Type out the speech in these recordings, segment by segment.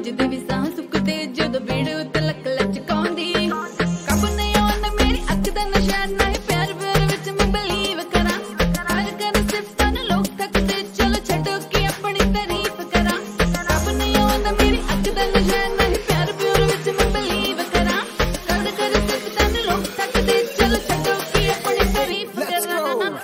ਵੱਜਦੇ ਵੀ ਸਾਹ ਸੁੱਕਦੇ ਜਦੋਂ ਭੀੜ ਉੱਤੇ ਲੱਕ ਲਚਕਾਉਂਦੀ ਕੱਬ ਨਹੀਂ ਆਉਂਦਾ ਮੇਰੀ ਅੱਖ ਦਾ ਨਸ਼ਾ ਨਾ ਪਿਆਰ ਪਿਆਰ ਵਿੱਚ ਮੈਂ ਬਲੀਵ ਕਰਾਂ ਹਰ ਕਰ ਸਿਫਤਾਂ ਨੂੰ ਲੋਕ ਥੱਕਦੇ ਚਲੋ ਛੱਡੋ ਕਿ ਆਪਣੀ ਤਾਰੀਫ ਕਰਾਂ ਕੱਬ ਨਹੀਂ ਆਉਂਦਾ ਮੇਰੀ ਅੱਖ ਦਾ ਨਸ਼ਾ ਨਾ ਪਿਆਰ ਪਿਆਰ ਵਿੱਚ ਮੈਂ ਬਲੀਵ ਕਰਾਂ ਹਰ ਕਰ ਸਿਫਤਾਂ ਨੂੰ ਲੋਕ ਥੱਕਦੇ ਚਲੋ ਛੱਡੋ ਕਿ ਆਪਣੀ ਤਾਰੀਫ ਕਰਾਂ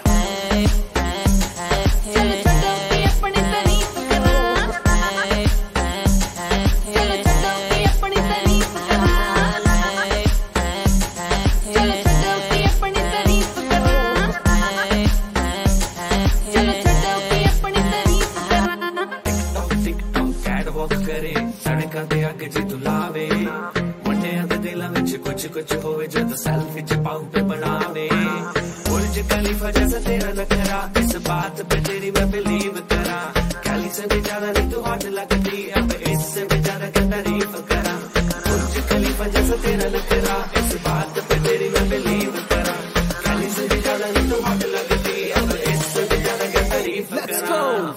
करे सड़कों ते अग जी तू लावे मुंडियां दे दिलां विच कुछ कुछ होवे जद सेल्फी च पाऊं पे बनावे बुर्ज खलीफा जैसा तेरा नखरा इस बात पे तेरी मैं बिलीव करा कैली से भी ज्यादा नहीं तू हॉट लगती अब इससे भी ज्यादा क्या तारीफ करा बुर्ज खलीफा जैसा तेरा नखरा इस बात पे तेरी मैं बिलीव करा कैली से भी ज्यादा नहीं तू हॉट लगती अब इससे भी ज्यादा क्या तारीफ करा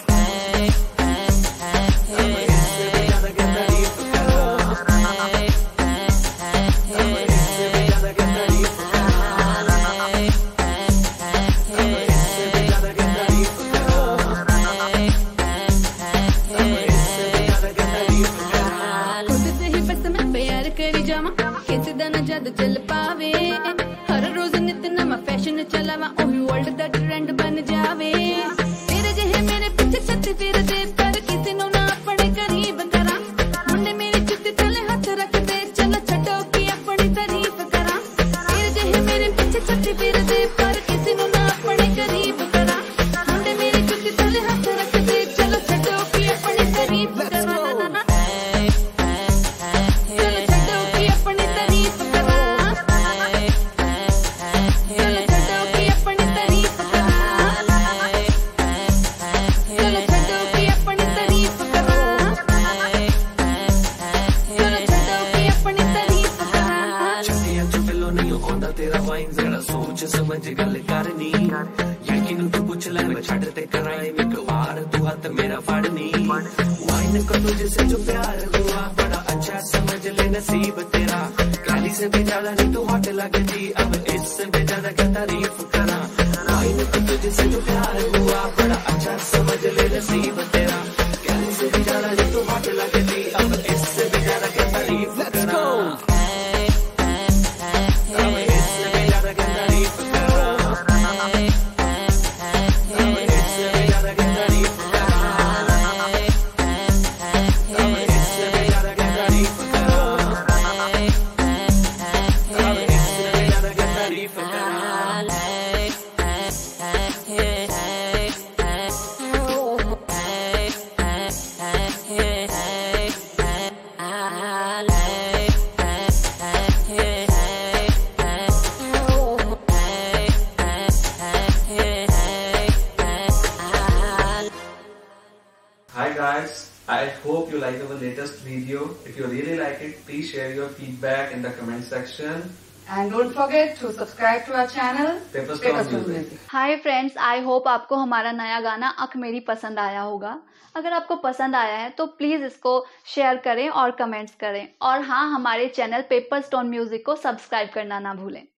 किसी दा ना जादू चल पावे हर रोज नित नवा फैशन चलावा ओही वर्ल्ड दा ट्रेंड बन जावे तेरे जहे मेरे पीछे छत्ती फिर दे पर किसी नु ना अपने करीब करा मुंडे मेरी जुत्ती तले हाथ रख दे चलो छड्डो कि अपनी तारीफ करा तेरे जहे मेरे पीछे छत्ती फिर दे पर किसी नु ना अपने करीब करा मुंडे मेरी जुत्ती तले हाथ रख दे चलो छड्डो कि अपनी तारीफ करा तेरा वाइन जरा सोच समझ गल करनी यकीन तू पूछ ले मैं छड़ ते कराए एक बार तू हाथ मेरा फड़नी वाइन को तुझसे जो प्यार हुआ बड़ा अच्छा समझ ले नसीब तेरा काली से भी ज्यादा नहीं तू हॉट लगती अब इससे भी ज्यादा क्या तारीफ करा वाइन को तुझसे जो प्यार हुआ बड़ा अच्छा समझ ले नसीब तेरा काली से भी ज्यादा नहीं तू हॉट लगती अब इससे भी ज्यादा क्या तारीफ करा Hi guys, I hope you like our latest video. If you really like it, please share your feedback in the comment section. And don't forget to subscribe to our channel. Paperstone Music. Hi friends, I hope आपको हमारा नया गाना अख मेरी पसंद आया होगा। अगर आपको पसंद आया है तो प्लीज़ इसको शेयर करें और कमेंट्स करें। और हाँ, हमारे चैनल पेपरस्टोन म्यूजिक को सब्सक्राइब करना ना भूलें।